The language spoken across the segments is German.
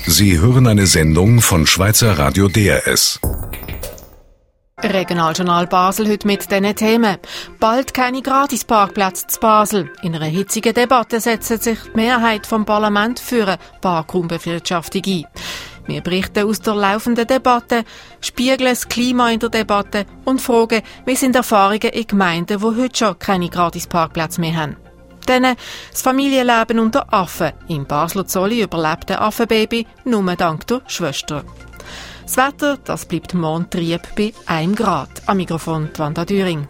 Sie hören eine Sendung von Schweizer Radio DRS. Regionaljournal Basel heute mit diesen Themen. Bald keine Gratisparkplätze zu Basel. In einer hitzigen Debatte setzt sich die Mehrheit vom Parlament für eine Parkraumbewirtschaftung ein. Wir berichten aus der laufenden Debatte, spiegeln das Klima in der Debatte und fragen, wie sind Erfahrungen in Gemeinden, die heute schon keine Gratisparkplätze mehr haben. Dann das Familienleben unter Affen. Im Basler Zolli überlebt ein Affenbaby nur dank der Schwester. Das Wetter, das bleibt morgen trieb bei 1 Grad. Am Mikrofon Wanda Düring.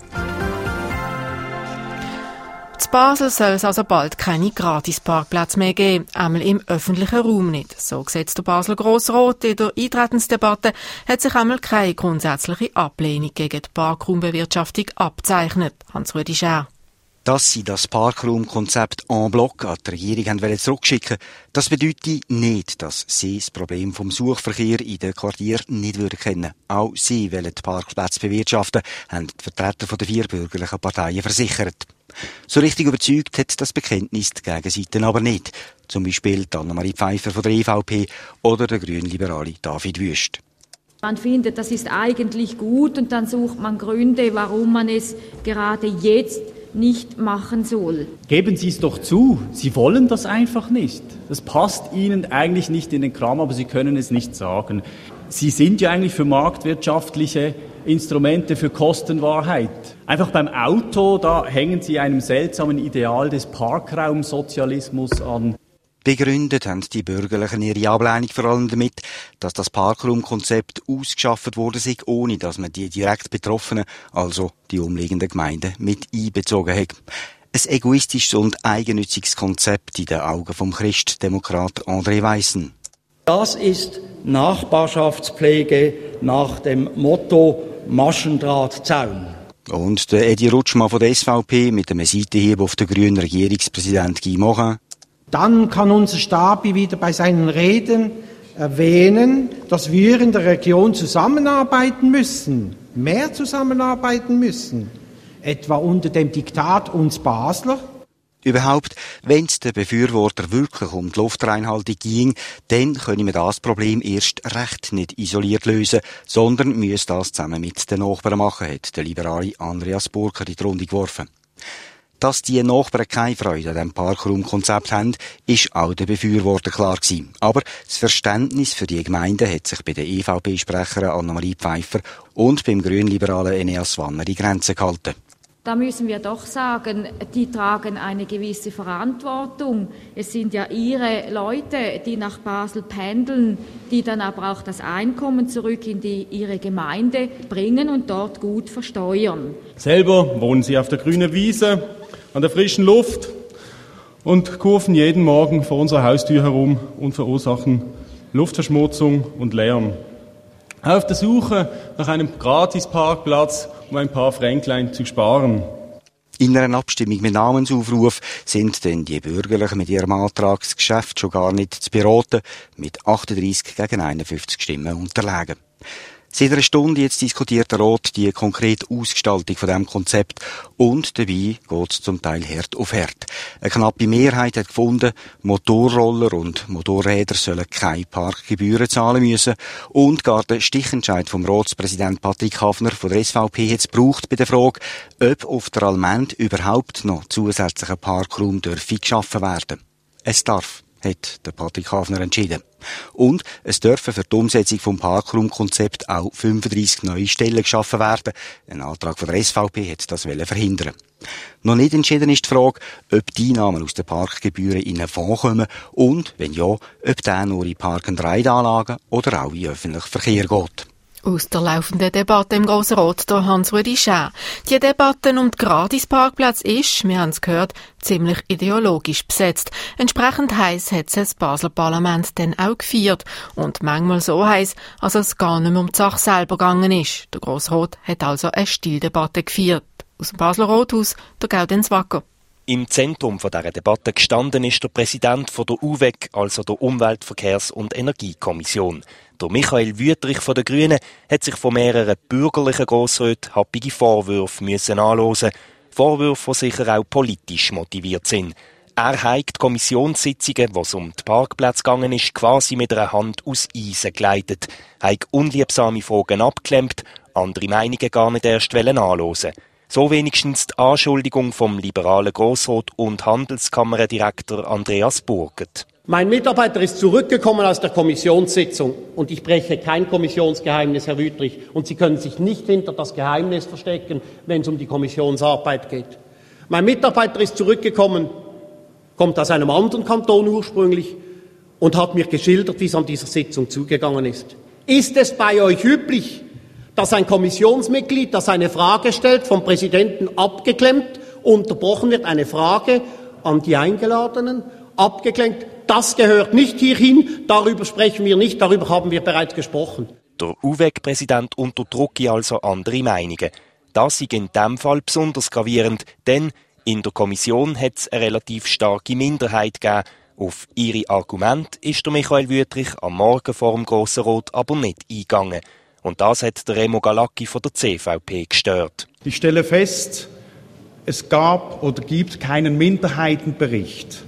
In Basel soll es also bald keine Gratisparkplätze mehr geben, einmal im öffentlichen Raum nicht. So sieht der Basler Grossrat. In der Eintretensdebatte hat sich einmal keine grundsätzliche Ablehnung gegen die Parkraumbewirtschaftung abzeichnet. Hans-Rudi Schär. Dass sie das Parkraumkonzept en bloc an die Regierung zurückschicken wollten, das bedeutet nicht, dass sie das Problem vom Suchverkehr in den Quartieren nicht kennen würden. Auch sie wollen die Parkplätze bewirtschaften, haben die Vertreter der 4 bürgerlichen Parteien versichert. So richtig überzeugt hat das Bekenntnis die Gegenseite aber nicht. Zum Beispiel Annemarie Pfeiffer von der EVP oder der Grünliberale David Wüst. Man findet, das ist eigentlich gut und dann sucht man Gründe, warum man es gerade jetzt nicht machen soll. Geben Sie es doch zu, Sie wollen das einfach nicht. Das passt Ihnen eigentlich nicht in den Kram, aber Sie können es nicht sagen. Sie sind ja eigentlich für marktwirtschaftliche Instrumente, für Kostenwahrheit. Einfach beim Auto, da hängen Sie einem seltsamen Ideal des Parkraumsozialismus an. Begründet haben die Bürgerlichen ihre Ablehnung vor allem damit, dass das Parkraumkonzept ausgeschafft wurde, ohne dass man die direkt Betroffenen, also die umliegenden Gemeinden, mit einbezogen hat. Ein egoistisches und eigennütziges Konzept in den Augen vom Christdemokrat André Weissen. Das ist Nachbarschaftspflege nach dem Motto Maschendrahtzaun. Und der Edi Rutschmann von der SVP mit einem Seitenhieb auf den grünen Regierungspräsident Guy Morin. Dann kann unser Stabi wieder bei seinen Reden erwähnen, dass wir in der Region zusammenarbeiten müssen, mehr zusammenarbeiten müssen, etwa unter dem Diktat uns Basler. Überhaupt, wenn es den Befürworter wirklich um die Luftreinhaltung ging, dann können wir das Problem erst recht nicht isoliert lösen, sondern müssen das zusammen mit den Nachbarn machen, hat der liberale Andreas Burker in die Runde geworfen. Dass die Nachbarn keine Freude an diesem Parkraumkonzept haben, ist auch den Befürwortern klar gewesen. Aber das Verständnis für die Gemeinden hat sich bei der EVP-Sprecherin Annemarie Pfeiffer und beim grünliberalen Eneas Wanner in Grenzen gehalten. Da müssen wir doch sagen, die tragen eine gewisse Verantwortung. Es sind ja ihre Leute, die nach Basel pendeln, die dann aber auch das Einkommen zurück in ihre Gemeinde bringen und dort gut versteuern. Selber wohnen sie auf der grünen Wiese, an der frischen Luft und kurven jeden Morgen vor unserer Haustür herum und verursachen Luftverschmutzung und Lärm. Auf der Suche nach einem Gratisparkplatz, um ein paar Fränklein zu sparen. In einer Abstimmung mit Namensaufruf sind denn die Bürgerlichen mit ihrem Antrag das Geschäft schon gar nicht zu beraten, mit 38 gegen 51 Stimmen unterlegen. Seit einer Stunde jetzt diskutiert der Rat die konkrete Ausgestaltung von diesem Konzept und dabei geht es zum Teil Herd auf Herd. Eine knappe Mehrheit hat gefunden, Motorroller und Motorräder sollen keine Parkgebühren zahlen müssen und gar der Stichentscheid vom Ratspräsident Patrick Hafner von der SVP hat es gebraucht bei der Frage, ob auf der Allmend überhaupt noch zusätzlicher Parkraum geschaffen werden. Es darf, hat der Patrick Hafner entschieden. Und es dürfen für die Umsetzung vom Parkraumkonzept auch 35 neue Stellen geschaffen werden. Ein Antrag von der SVP hat das verhindern. Noch nicht entschieden ist die Frage, ob die Einnahmen aus den Parkgebühren in einen Fonds kommen und, wenn ja, ob der nur in Park-and-Ride-Anlagen oder auch in öffentlichen Verkehr geht. Aus der laufenden Debatte im Grossen Rat der Hans-Rudi Schär. Die Debatte um die Gratisparkplätze ist, wir haben es gehört, ziemlich ideologisch besetzt. Entsprechend heiß hat es das Basler Parlament dann auch gefeiert. Und manchmal so heiß, als es gar nicht mehr um die Sache selber gegangen ist. Der Grosse Rat hat also eine Stilldebatte gefeiert. Aus dem Basler Rathaus, der Gaudenz Wacker. Im Zentrum dieser Debatte gestanden ist der Präsident von der UVEC, also der Umwelt-, Verkehrs- und Energiekommission. Der Michael Wüthrich von den Grünen hat sich von mehreren bürgerlichen Grossräten happige Vorwürfe anhören müssen. Vorwürfe, die sicher auch politisch motiviert sind. Er hat die Kommissionssitzungen, wo es um die Parkplätze gegangen ist, quasi mit einer Hand aus Eisen geleitet, hat unliebsame Fragen abgeklemmt, andere Meinungen gar nicht erst anhören. So wenigstens die Anschuldigung vom liberalen Grossrat und Handelskammerdirektor Andreas Burgert. Mein Mitarbeiter ist zurückgekommen aus der Kommissionssitzung und ich breche kein Kommissionsgeheimnis, Herr Wüthrich. Und Sie können sich nicht hinter das Geheimnis verstecken, wenn es um die Kommissionsarbeit geht. Mein Mitarbeiter ist zurückgekommen, kommt aus einem anderen Kanton ursprünglich und hat mir geschildert, wie es an dieser Sitzung zugegangen ist. Ist es bei euch üblich, dass ein Kommissionsmitglied, das eine Frage stellt, vom Präsidenten abgeklemmt, unterbrochen wird, eine Frage an die Eingeladenen, abgeklemmt? Das gehört nicht hierhin, darüber sprechen wir nicht, darüber haben wir bereits gesprochen. Der UVEC-Präsident unterdrücke also andere Meinungen. Das ist in diesem Fall besonders gravierend, denn in der Kommission hat es eine relativ starke Minderheit gegeben. Auf ihre Argumente ist der Michael Wüthrich am Morgen vor dem Grossen Rat aber nicht eingegangen. Und das hat der Remo Galacki von der CVP gestört. Ich stelle fest, es gab oder gibt keinen Minderheitenbericht.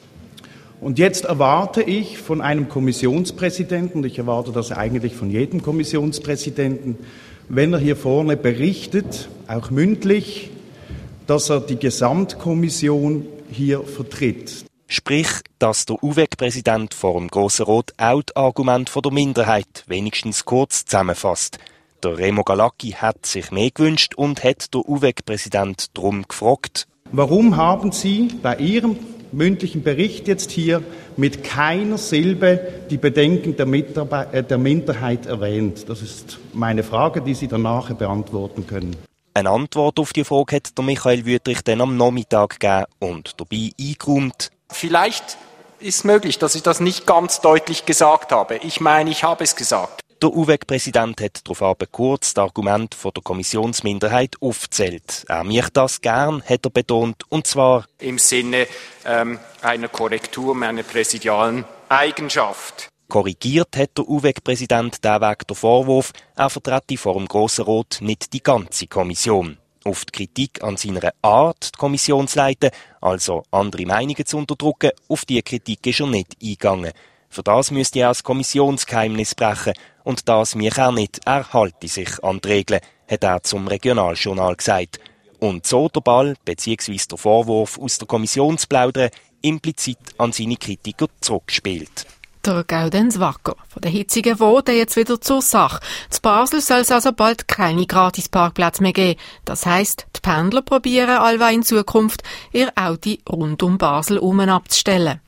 Und jetzt erwarte ich von einem Kommissionspräsidenten, und ich erwarte das eigentlich von jedem Kommissionspräsidenten, wenn er hier vorne berichtet, auch mündlich, dass er die Gesamtkommission hier vertritt. Sprich, dass der UVEC-Präsident vor dem Grossen Rat auch die Argumente der Minderheit wenigstens kurz zusammenfasst. Der Remo Galacki hat sich mehr gewünscht und hat der UVEC-Präsident darum gefragt. Warum haben Sie bei Ihrem mündlichen Bericht jetzt hier mit keiner Silbe die Bedenken der Minderheit erwähnt? Das ist meine Frage, die Sie danach beantworten können. Eine Antwort auf die Frage hat der Michael Wüthrich dann am Nachmittag gegeben und dabei eingeräumt. Vielleicht ist möglich, dass ich das nicht ganz deutlich gesagt habe. Ich meine, ich habe es gesagt. Der UVEC-Präsident hat daraufhin kurz das Argument von der Kommissionsminderheit aufgezählt. Er möchte das gern, hat er betont, und zwar im Sinne einer Korrektur einer präsidialen Eigenschaft. Korrigiert hat der UVEC-Präsident den Weg der Vorwurf, er vertrete vor dem Grossen Rat nicht die ganze Kommission. Auf die Kritik an seiner Art, die Kommission zu leiten, also andere Meinungen zu unterdrücken, auf diese Kritik ist er nicht eingegangen. Für das müsste er das Kommissionsgeheimnis brechen und das mich auch nicht, er halte sich an die Regeln, hat er zum Regionaljournal gesagt. Und so der Ball bzw. der Vorwurf aus der Kommissionsplaudern implizit an seine Kritiker zurückgespielt. Der Gaudenz Wacker. Von den hitzigen Voten jetzt wieder zur Sache. Zu Basel soll es also bald keine Gratisparkplätze mehr geben. Das heisst, die Pendler probieren allweil in Zukunft, ihr Auto rund um Basel abzustellen.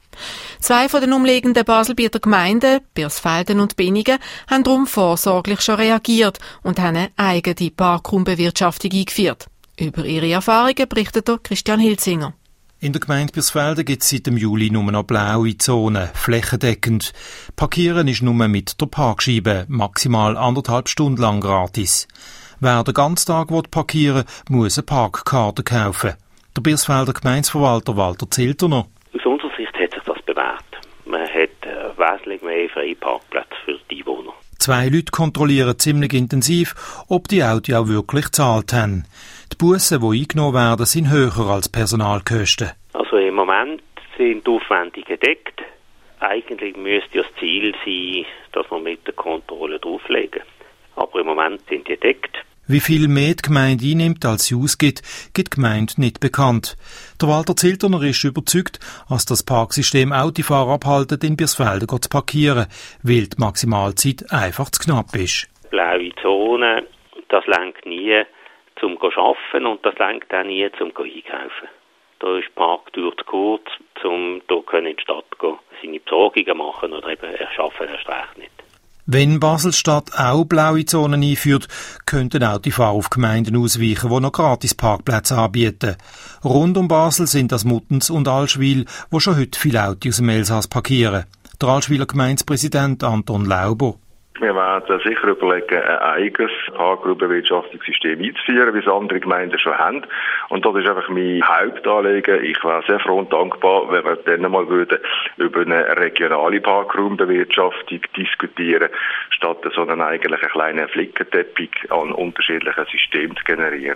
2 von den umliegenden Baselbieter Gemeinden, Birsfelden und Binnigen, haben darum vorsorglich schon reagiert und haben eine eigene Parkraumbewirtschaftung eingeführt. Über ihre Erfahrungen berichtet Christian Hilzinger. In der Gemeinde Birsfelden gibt es seit dem Juli nur noch blaue Zonen, flächendeckend. Parkieren ist nur mit der Parkscheibe, maximal 1,5 Stunden lang gratis. Wer den ganzen Tag parkieren will, muss eine Parkkarte kaufen. Der Birsfelder Gemeindeverwalter Walter Zilterner. Aus unserer Sicht hat sich das bewährt. Man hat wesentlich mehr freie Parkplätze für die Einwohner. 2 Leute kontrollieren ziemlich intensiv, ob die Autos auch wirklich gezahlt haben. Die Bussen, die eingenommen werden, sind höher als Personalkosten. Also im Moment sind die Aufwendungen gedeckt. Eigentlich müsste das Ziel sein, dass wir mit der Kontrolle drauflegen. Aber im Moment sind die gedeckt. Wie viel mehr die Gemeinde einnimmt, als sie ausgibt, gibt die Gemeinde nicht bekannt. Der Walter Zilterner ist überzeugt, dass das Parksystem Autofahrer abhaltet, in Birsfelden zu parkieren, weil die Maximalzeit einfach zu knapp ist. Blaue Zone, das reicht nie zum Arbeiten und das reicht auch nie zum Einkaufen. Da ist die Parktür zu kurz, um hier in die Stadt gehen, seine Besorgungen machen oder eben erschaffen erst recht nicht. Wenn Basel-Stadt auch blaue Zonen einführt, könnten Autofahrer auf Gemeinden ausweichen, die noch gratis Parkplätze anbieten. Rund um Basel sind das Muttens und Allschwil, wo schon heute viele Autos aus dem Elsass parkieren. Der Allschwiler Gemeindepräsident Anton Lauber. Wir werden sicher überlegen, ein eigenes Parkraumbewirtschaftungssystem einzuführen, wie es andere Gemeinden schon haben. Und das ist einfach mein Hauptanliegen. Ich wäre sehr froh und dankbar, wenn wir dann mal über eine regionale Parkraumbewirtschaftung diskutieren, statt so einen eigentlich kleinen Flickenteppich an unterschiedlichen Systemen zu generieren.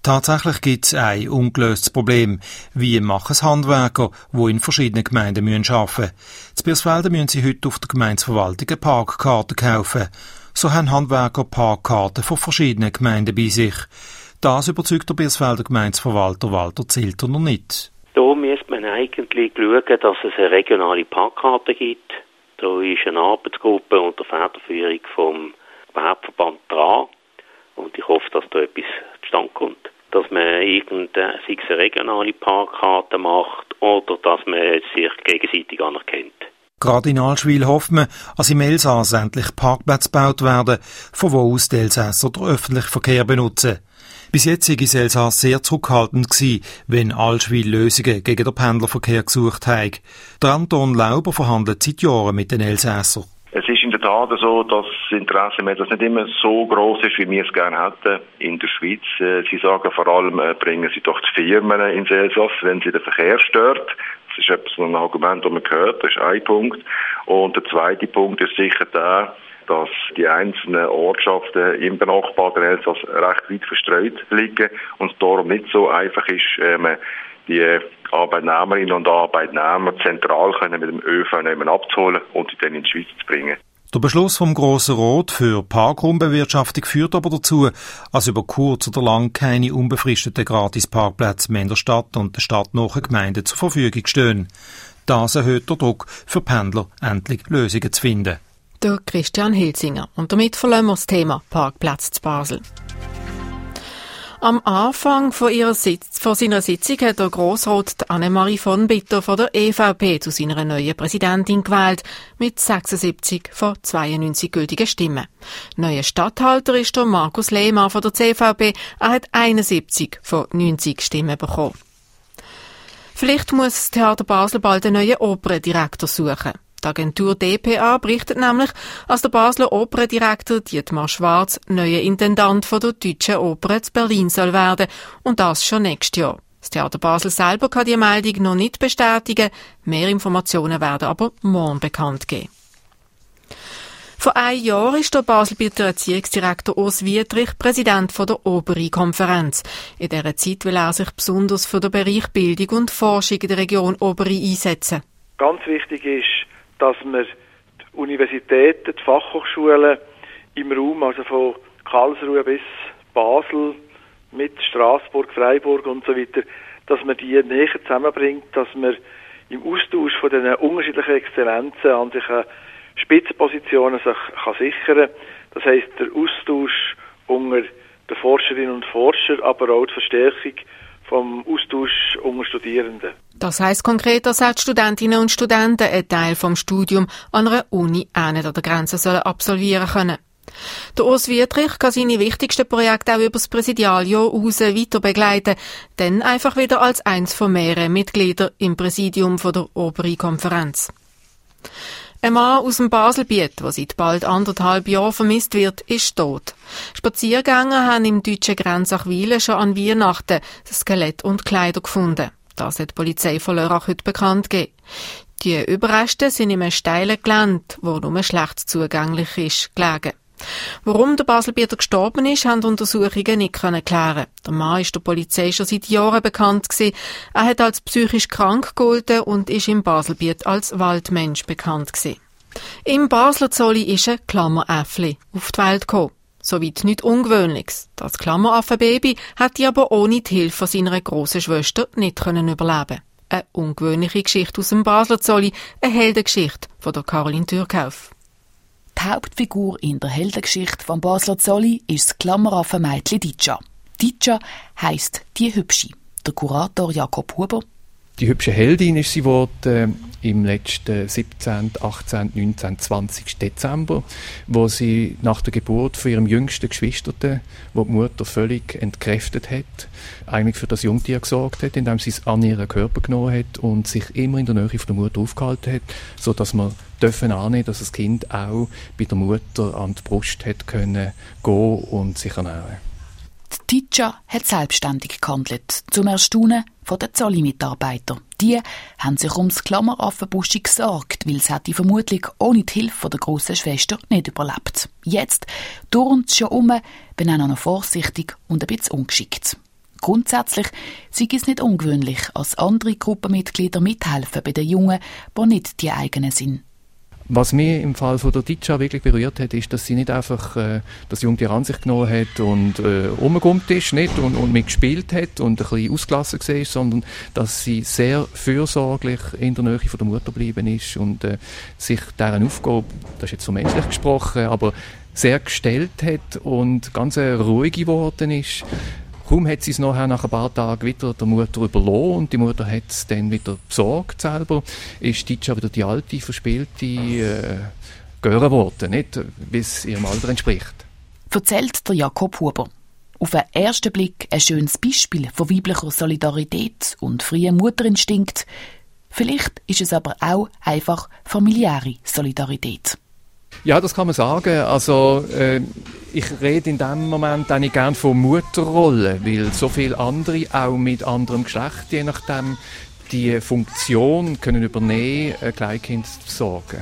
Tatsächlich gibt es ein ungelöstes Problem. Wie machen es Handwerker, die in verschiedenen Gemeinden arbeiten müssen? In Birsfelden müssen sie heute auf der Gemeindeverwaltung eine Parkkarte kaufen. So haben Handwerker Parkkarten von verschiedenen Gemeinden bei sich. Das überzeugt der Birsfelder Gemeindeverwalter Walter Zilter noch nicht. Da müsste man eigentlich schauen, dass es eine regionale Parkkarte gibt. Da ist eine Arbeitsgruppe unter Federführung vom Gewerbeverband dran. Und ich hoffe, dass da etwas zustande kommt. Dass man sei es eine regionale Parkkarte macht oder dass man sich gegenseitig anerkennt. Gerade in Allschwil hofft man, dass im Elsass endlich Parkplätze gebaut werden, von wo aus die Elsässer den öffentlichen Verkehr benutzen. Bis jetzt war das Elsass sehr zurückhaltend gewesen, wenn Allschwil Lösungen gegen den Pendlerverkehr gesucht hat. Der Anton Lauber verhandelt seit Jahren mit den Elsässern. Es ist in der Tat so, dass das Interesse das nicht immer so gross ist, wie wir es gerne hätten in der Schweiz. Sie sagen vor allem, bringen Sie doch die Firmen ins Elsass, wenn sie den Verkehr stört. Das ist etwas, ein Argument, das man hört. Das ist ein Punkt. Und der zweite Punkt ist sicher der, dass die einzelnen Ortschaften im benachbarten Elsass recht weit verstreut liegen und es darum nicht so einfach ist, die Arbeitnehmerinnen und Arbeitnehmer zentral können mit dem ÖV abzuholen und sie dann in die Schweiz zu bringen. Der Beschluss vom Grossen Rat für Parkraumbewirtschaftung führt aber dazu, dass über kurz oder lang keine unbefristeten Gratisparkplätze mehr in der Stadt und den stadtnahen Gemeinden zur Verfügung stehen. Das erhöht der Druck für Pendler, endlich Lösungen zu finden. Der Christian Hilsinger. Und damit verlassen wir das Thema Parkplatz zu Basel. Am Anfang von seiner Sitzung hat der Grossrat Annemarie von Bitter von der EVP zu seiner neuen Präsidentin gewählt, mit 76 von 92 gültigen Stimmen. Neuer Statthalter ist der Markus Lehmann von der CVP. Er hat 71 von 90 Stimmen bekommen. Vielleicht muss das Theater Basel bald einen neuen Operndirektor suchen. Die Agentur dpa berichtet nämlich, dass der Basler Operndirektor Dietmar Schwarz neuer Intendant von der Deutschen Oper zu Berlin soll werden, und das schon nächstes Jahr. Das Theater Basel selber kann die Meldung noch nicht bestätigen, mehr Informationen werden aber morgen bekannt geben. Vor einem Jahr ist der Baselbieter Erziehungsdirektor Urs Wietrich Präsident von der Oberi-Konferenz. In dieser Zeit will er sich besonders für den Bereich Bildung und Forschung in der Region Oberi einsetzen. Ganz wichtig ist, dass wir die Universitäten, die Fachhochschulen im Raum, also von Karlsruhe bis Basel, mit Straßburg, Freiburg und so weiter, dass man die näher zusammenbringt, dass man im Austausch von diesen unterschiedlichen Exzellenzen an sich Spitzenpositionen sich kann sichern. Das heisst, der Austausch unter den Forscherinnen und Forschern, aber auch die Verstärkung vom Austausch unter Studierenden. Das heisst konkret, dass auch die Studentinnen und Studenten einen Teil vom Studium an einer Uni auch nicht an der Grenze sollen absolvieren können. Der Urs Wietrich kann seine wichtigsten Projekte auch über das Präsidialjahr raus weiter begleiten, dann einfach wieder als eins von mehreren Mitgliedern im Präsidium von der Oberi-Konferenz. Ein Mann aus dem Baselbiet, der seit bald 1,5 Jahren vermisst wird, ist tot. Spaziergänger haben im deutschen Grenzachwilen schon an Weihnachten das Skelett und Kleider gefunden. Das hat die Polizei von Lörrach heute bekannt gegeben. Die Überreste sind in einem steilen Gelände, wo nur schlecht zugänglich ist, gelegen. Warum der Baselbieter gestorben ist, haben die Untersuchungen nicht klären. Der Mann ist der Polizei schon seit Jahren bekannt gewesen. Er hat als psychisch krank gegolten und ist im Baselbiet als Waldmensch bekannt gewesen. Im Basler Zolli ist ein Klammeräffli auf die Welt gekommen. Soweit nichts Ungewöhnliches. Das Klammeraffenbaby hätte aber ohne die Hilfe von seiner grossen Schwester nicht überleben. Eine ungewöhnliche Geschichte aus dem Basler Zolli, eine Heldengeschichte von der Caroline Türkauf. Die Hauptfigur in der Heldengeschichte vom Basler Zolli ist das Klammeraffenmädchen Ditscha. Ditscha heisst «die Hübsche». Der Kurator Jakob Huber. Die hübsche Heldin ist sie geworden im letzten 17., 18., 19., 20. Dezember, wo sie nach der Geburt von ihrem jüngsten Geschwisterten, wo die Mutter völlig entkräftet hat, eigentlich für das Jungtier gesorgt hat, indem sie es an ihren Körper genommen hat und sich immer in der Nähe von der Mutter aufgehalten hat, sodass man annehmen, dass das Kind auch bei der Mutter an die Brust hat können gehen und sich ernähren. Die Ditscha hat selbstständig gehandelt, zum Erstaunen von den Zolli-Mitarbeitern. Die haben sich ums Klammeraffenbuschi gesorgt, weil es hätte vermutlich ohne die Hilfe der grossen Schwester nicht überlebt. Jetzt turnt es schon wenn auch noch vorsichtig und ein bisschen ungeschickt. Grundsätzlich sei es nicht ungewöhnlich, als andere Gruppenmitglieder mithelfen bei den Jungen, die nicht die eigenen sind. Was mich im Fall von der Ticha wirklich berührt hat, ist, dass sie nicht einfach das Jungtier an sich genommen hat und rumgegumpt ist nicht, und mitgespielt hat und ein bisschen ausgelassen war, sondern dass sie sehr fürsorglich in der Nähe von der Mutter geblieben ist und sich deren Aufgabe, das ist jetzt so menschlich gesprochen, aber sehr gestellt hat und ganz ruhig geworden ist. Kaum hat sie es nachher nach ein paar Tagen wieder der Mutter überlassen und die Mutter hat es dann wieder besorgt selber, ist Ticha wieder die alte, verspielte Göre geworden, nicht, wie es ihrem Alter entspricht. Erzählt der Jakob Huber. Auf den ersten Blick ein schönes Beispiel von weiblicher Solidarität und freiem Mutterinstinkt. Vielleicht ist es aber auch einfach familiäre Solidarität. Ja, das kann man sagen. Also, ich rede in dem Moment eigentlich gerne von Mutterrolle, weil so viele andere, auch mit anderem Geschlecht, je nachdem, die Funktion können übernehmen, ein Kleinkind zu versorgen.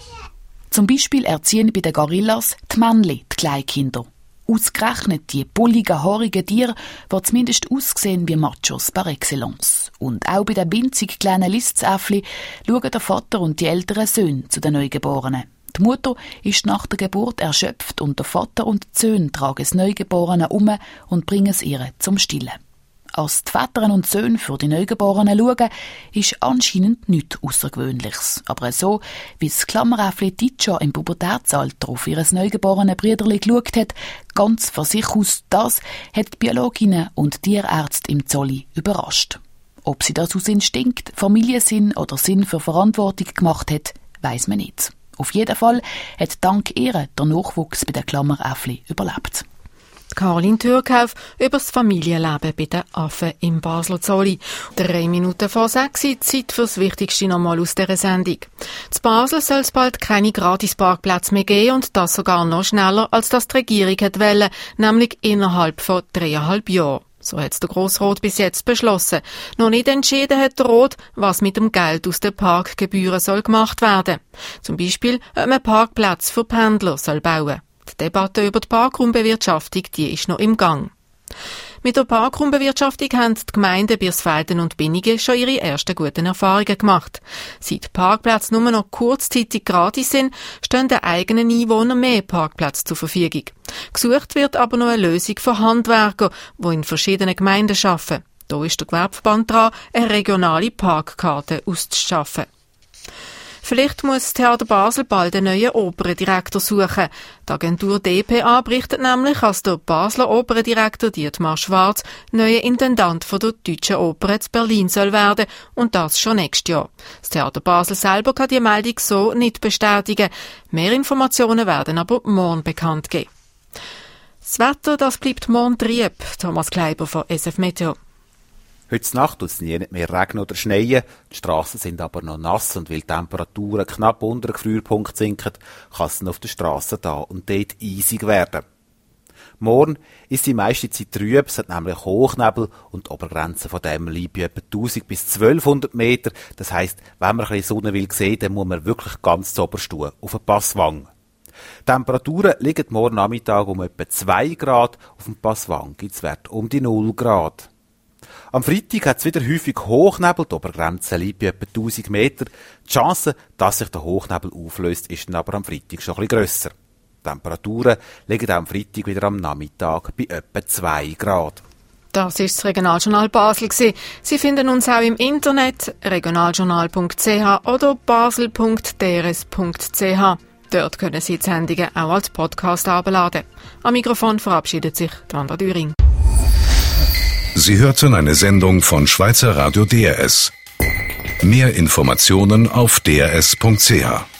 Zum Beispiel erziehen bei den Gorillas die Männchen die Kleinkinder. Ausgerechnet die bulligen, haarigen Tiere, die zumindest aussehen wie Machos par excellence. Und auch bei den winzig kleinen Listzäffli schauen der Vater und die älteren Söhne zu den Neugeborenen. Die Mutter ist nach der Geburt erschöpft und der Vater und die Söhne tragen das Neugeborene um und bringen es ihr zum Stillen. Als die Väter und Söhne für die Neugeborenen schauen, ist anscheinend nichts Außergewöhnliches. Aber so, wie das Klammeräffli Ticha im Pubertätsalter auf ihr neugeborene Brüderli geschaut hat, ganz von sich aus, das hat die Biologinnen und Tierärzte im Zolli überrascht. Ob sie das aus Instinkt, Familiensinn oder Sinn für Verantwortung gemacht hat, weiss man nicht. Auf jeden Fall hat dank ihr der Nachwuchs bei den Klammeräffli überlebt. Caroline Türkauf über das Familienleben bei den Affen im Basler Zolli. 3 Minuten vor 6 Uhr, Zeit für das Wichtigste nochmal aus dieser Sendung. In Basel soll es bald keine Gratisparkplätze mehr geben und das sogar noch schneller, als das die Regierung wollte, nämlich innerhalb von 3,5 Jahren. So hat es der Grossrat bis jetzt beschlossen. Noch nicht entschieden hat der Rat, was mit dem Geld aus den Parkgebühren soll gemacht werden. Zum Beispiel, ob man Parkplätze für Pendler soll bauen. Die Debatte über die Parkraumbewirtschaftung, die ist noch im Gang. Mit der Parkraumbewirtschaftung haben die Gemeinden Birsfelden und Binnigen schon ihre ersten guten Erfahrungen gemacht. Seit Parkplätze nur noch kurzzeitig gratis sind, stehen den eigenen Einwohnern mehr Parkplätze zur Verfügung. Gesucht wird aber noch eine Lösung für Handwerker, die in verschiedenen Gemeinden arbeiten. Da ist der Gewerbeverband dran, eine regionale Parkkarte auszuschaffen. Vielleicht muss das Theater Basel bald einen neuen Operndirektor suchen. Die Agentur dpa berichtet nämlich, dass der Basler Operndirektor Dietmar Schwarz neuer Intendant von der Deutschen Oper in Berlin soll werden und das schon nächstes Jahr. Das Theater Basel selber kann die Meldung so nicht bestätigen. Mehr Informationen werden aber morgen bekannt geben. Das Wetter, das bleibt morgen trüb. Thomas Kleiber von SF Meteo. Heute Nacht wird es nie mehr regnen oder schneien, die Strassen sind aber noch nass und weil die Temperaturen knapp unter den Gefrierpunkt sinken, kann es auf der Strasse da und dort eisig werden. Morgen ist die meiste Zeit trüb, es hat nämlich Hochnebel und die Obergrenze von dem liegt bei etwa 1000 bis 1200 Meter. Das heisst, wenn man ein bisschen Sonne will sehen, dann muss man wirklich ganz zuoberst tun, auf den Passwang. Die Temperaturen liegen morgen Nachmittag um etwa 2 Grad, auf dem Passwang gibt es Werte um die 0 Grad. Am Freitag hat es wieder häufig Hochnebel, die Obergrenze liegt bei etwa 1000 Meter. Die Chance, dass sich der Hochnebel auflöst, ist dann aber am Freitag schon ein bisschen grösser. Die Temperaturen liegen am Freitag wieder am Nachmittag bei etwa 2 Grad. Das ist das Regionaljournal Basel gewesen. Sie finden uns auch im Internet, regionaljournal.ch oder basel.drs.ch. Dort können Sie die Sendungen auch als Podcast herunterladen. Am Mikrofon verabschiedet sich Wanda Düring. Sie hörten eine Sendung von Schweizer Radio DRS. Mehr Informationen auf drs.ch.